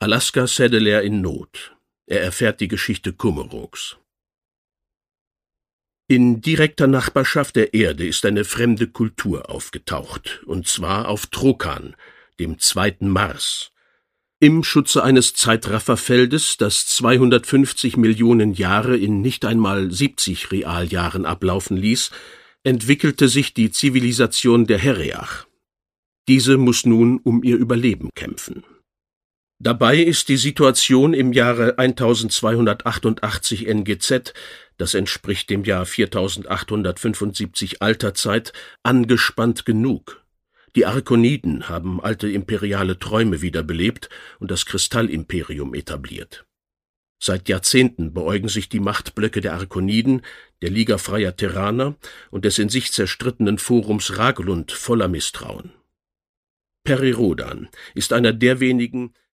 Alaska Settler in Not. Er erfährt die Geschichte Kummerows. In direkter Nachbarschaft der Erde ist eine fremde Kultur aufgetaucht, und zwar auf Trokan, dem zweiten Mars. Im Schutze eines Zeitrafferfeldes, das 250 Millionen Jahre in nicht einmal 70 Realjahren ablaufen ließ, entwickelte sich die Zivilisation der Heriach. Diese muss nun um ihr Überleben kämpfen. Dabei ist die Situation im Jahre 1288 NGZ, das entspricht dem Jahr 4875 Alterzeit, angespannt genug. Die Arkoniden haben alte imperiale Träume wiederbelebt und das Kristallimperium etabliert. Seit Jahrzehnten beäugen sich die Machtblöcke der Arkoniden, der Liga Freier Terraner und des in sich zerstrittenen Forums Raglund voller Misstrauen. Peri Rhodan ist einer der wenigen,